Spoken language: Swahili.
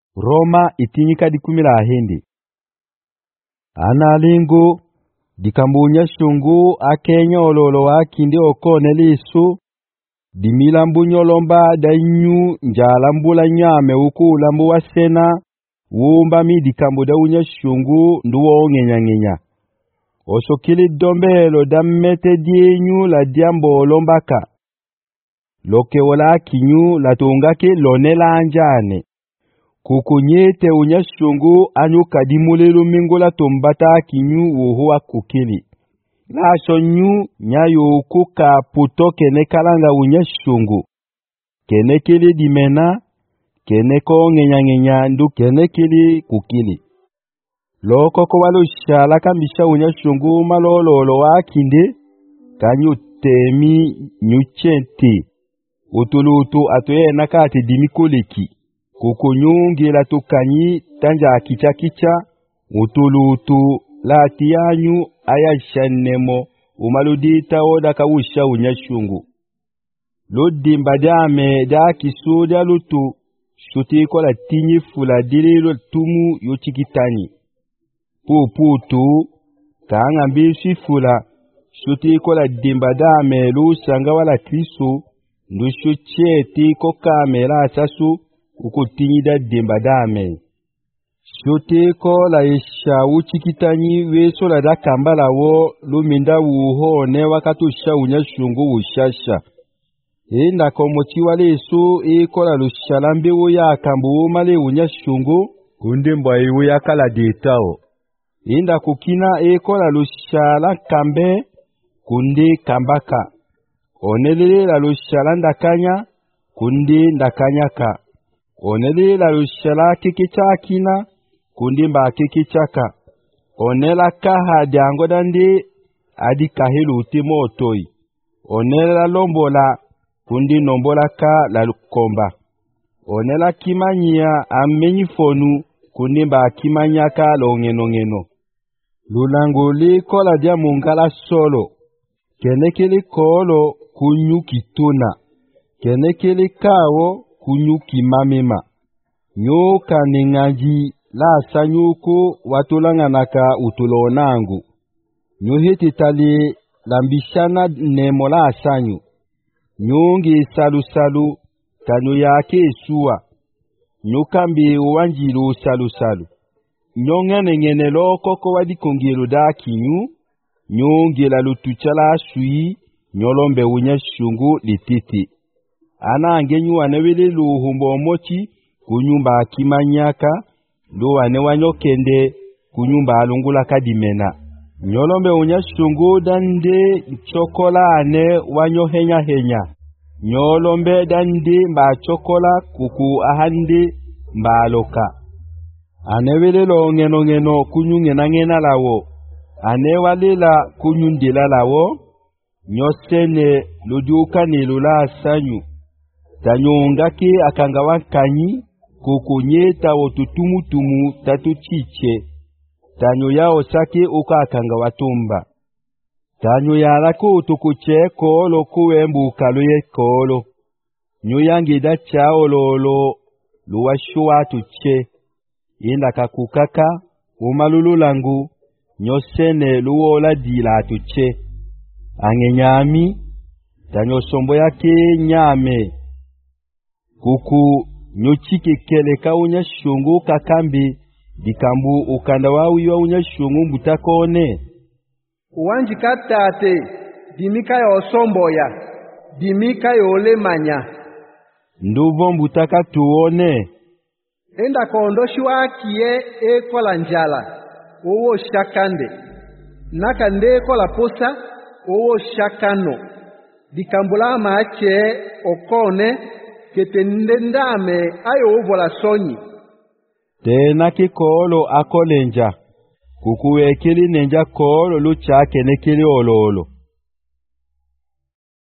Roma itinyika dikumila hindi. Analingu dikambunya shungu akenya ololo wakindi okone lisu dimila mbunyolomba danyu njalambula nyame ukulambu wasena wumba mi dikambu daunya shungu nduwo ngenya. Osokili dombelo dammete dienyu la diambo lombaka. Loke wala kinyu la tungake lonela anjane. Kukunyete unyashungu anyu kadimulelu mingula tombata kinyu wuhuwa kukili. Lasho nyu nyayo kuka puto kene kalanga unyashungu. Kene kili dimena, kene ko ngenya ndu kene kili kukili. Loko kwa walo shalaka mbisha unyashungu malololo wakinde, kanyu temi nyuchenti. Utulutu atoye nakati dimikuliki. Kukunyungi la tukanyi tanja kicha utulutu la tianyu ayashanemo umaludita oda kawusha unyashungu. Ludimba dame da kisuda lutu shutiko la tinyi fula dililo tumu yochikitani. Puputu kaangambishi fula shutiko la dimba dame lu sanga wala krisu ndushu cheti kokamela asasu ukutinyida dimba dame. Shutiko la isha uchikitanyi weso la da kambala wo luminda wuho ne wakatusha unyashungu ushasha. Inda komochi wale isu ikola lushalambi uya kambu umale unyashungu kundimba iuya kala detao. Inda kukina ikola lushala kambe kundi kambaka. Onelele la lushala ndakanya kundi ndakanyaka. Onelele la lushala kikichakina kundi mba kikichaka. Onela kaha diangodandi adi kahilu utimo otoi. Onela lombola kundi nombola ka la lukomba. Onela kimanyia amenyifonu kundi mba kimanyaka longeno. Lulanguli kola dia mungala solo. Kenekeli kolo kunyu kituna. Kenekeli kawo kunyu kimamima. Nyoka ningaji la sanyuku watulanganaka utulonangu. Nyuhiti tali lambishana nemo la sanyu. Nyungi salu kanyu yake suwa. Nyukambi uwanjilu salu. Nyongene loko kwa wadikongilu da kinyu. Nyungi la lutuchala sui nyolombe unyashungu lititi. Ana angenyu anewele luhumbo mochi kunyumba kimanyaka. Luwane wanyokende kunyumba alungula kadimena. Nyolombe unyashungu dande chokola ane wanyohenya. Nyolombe dande mba chokola kuku ahande mba aloka. Anewele lo ngeno kunyungena lawo. Anewalela kunyundila lawo. Nyosene luduka ni lula sanyu. Tanyongake akangawakanyi. Kukunyeta otutumutumu tatuchiche. Tanyo yao sake uka akangawatumba. Tanyo yalako utukuche kolo kuwembu kaluye kolo. Nyuyangi dacha ololo luwashua tuche. Inda kakukaka umalulu langu nyosene luola dila tuche. Angenyami tanyo sombo yake nyame. Kuku nyochike kele ka unyashungu kakambi dikambu ukanda wa uyo unyashungu mbutakone. Uwanji katate dimika ya osomboya dimika ya olemanya. Nduvo mbutaka tuone. Enda kondoshi wakie ekola njala owo shakande. Nakande ekola posa owo shakano. Dikambula maache okone ketendendame ayo uvola sonyi. Tena kikolo akolenja. Kukuwekili nenja kolo luchake nekili ololo.